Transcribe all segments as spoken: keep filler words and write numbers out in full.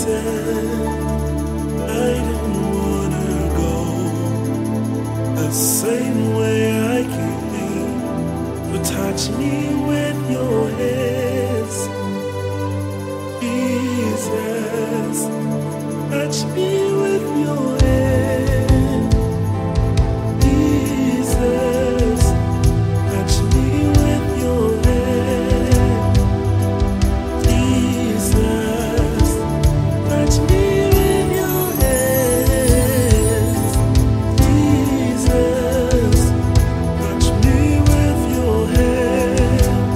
said I didn't wanna go the same way I came. But touch me with your hands, Jesus. Touch me with your hand, Jesus. Touch me with your hand, Jesus. Touch me with your hands, Jesus. Touch me with your hands,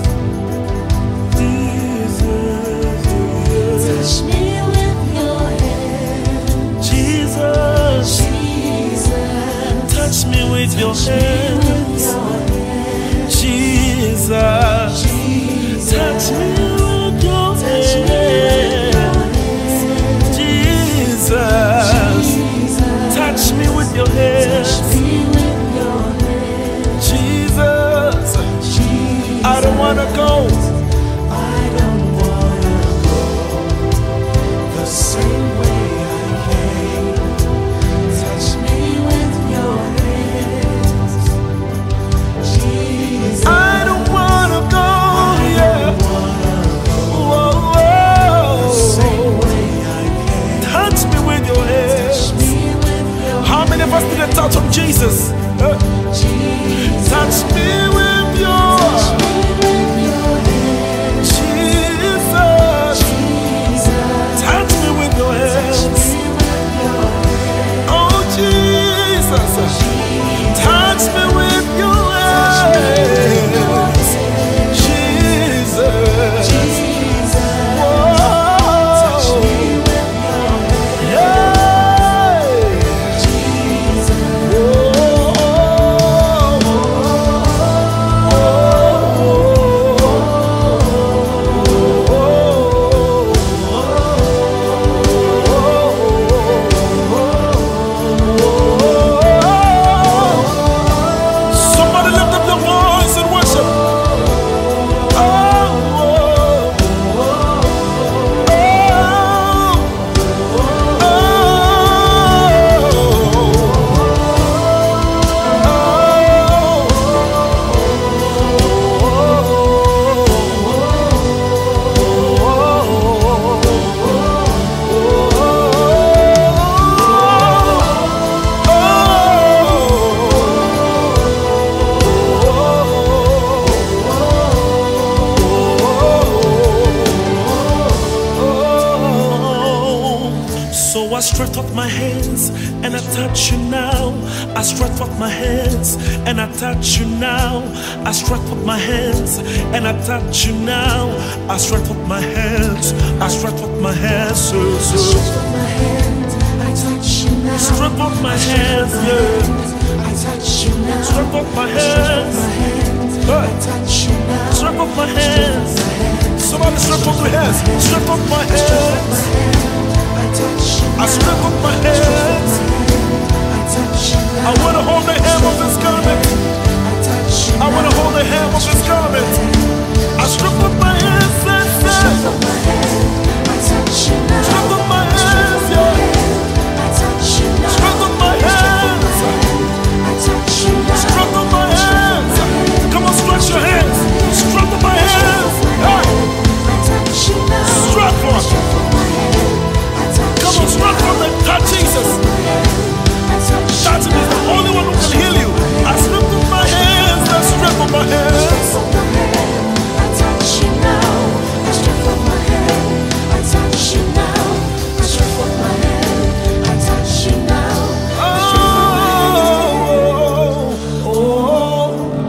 Jesus. Touch me with your hand, Jesus. Jesus. Touch me with your Touch me hands, with your hand, Jesus. Jesus. Touch me with your Touch me with your hands, hand, Jesus. Jesus. Touch me with your hands, Touch me with your hand, Jesus. Jesus. I don't wanna go I don't wanna go the same way I came. Touch me with your hands, Jesus. I don't wanna go, yeah. Wanna Whoa, the same whoa. way I came. Touch me with your hands. Touch me with your How many of us need a touch of Jesus? Uh, Jesus. Touch me with your Touch me with your hands, Jesus. Jesus. Touch me with your Touch hands. me with your hands, Oh, Jesus. Touch me with your hands. Jesus. Jesus. Whoa. Touch me with your hands, Yeah. Jesus. Somebody lift up your voice and worship. Oh, So I stretch out my hands and I touch you now. I stretch out my hands and I touch you now. I stretch out my hands and I touch you now. I stretch out my hands. I stretch out my hands. So, so. Stretch out my hands, I touch you now. Stretch out my hands, yeah. I touch you now. Stretch out my hands. My hands, Hey. I touch you now. Stretch out my hands. Somebody stretch out your hands. Stretch out my hands. I touch you I stretch out my hands. I touch you I now. want to hold the hem of his garment. I touch you I want to hold the hem of his garment. I stretch out my hands and say, Stretch out my hand, I touch you now. stretch out my hands, yeah. I touch you now. Stretch out my hands. I touch you now. Stretch out my hands. Come on, stretch your hands. Stretch out my hands. Hey, I touch you now. stretch for us. Stretch out my hand, I touch Come on, you stretch now. for them. Touch Jesus. I touch you Touch him is the only one who can heal you. I stretch out my hands. I stretch out my hands. I touch you now. I stretch out my hand, I touch you now. I stretch out my hand, I touch you now. Oh, oh, oh.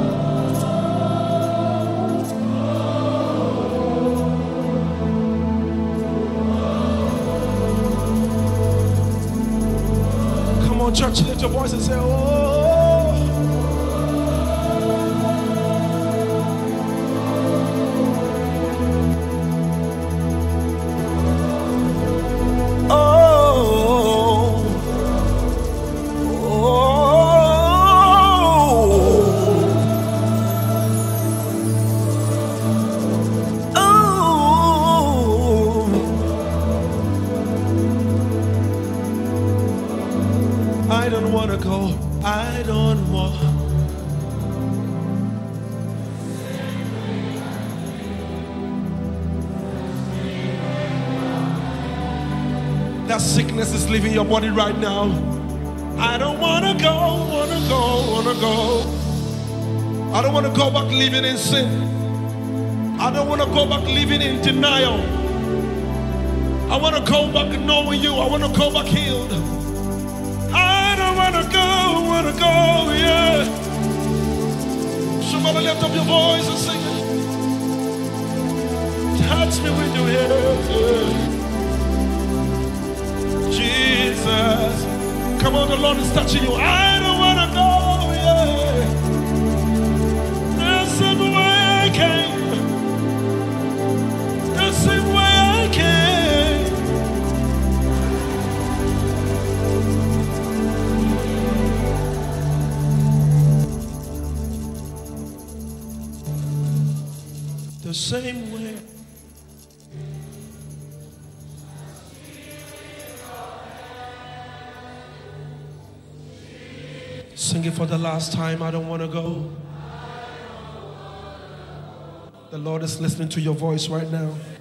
Come on, church, lift your voice and say, oh. Oh. Oh. Oh. I don't want to go. I don't want. That sickness is leaving your body right now. I don't want to go, want to go, want to go. I don't want to go back living in sin. I don't want to go back living in denial. I want to go back knowing you. I want to go back healed. I don't want to go, want to go, yeah. Somebody lift up your voice and sing it. Touch me with your hands, yeah. Jesus, come on, the Lord is touching you. I don't want to go, yeah. The same way I came, the same way I came. The same way. Sing it for the last time. I don't want to go. The Lord is listening to your voice right now.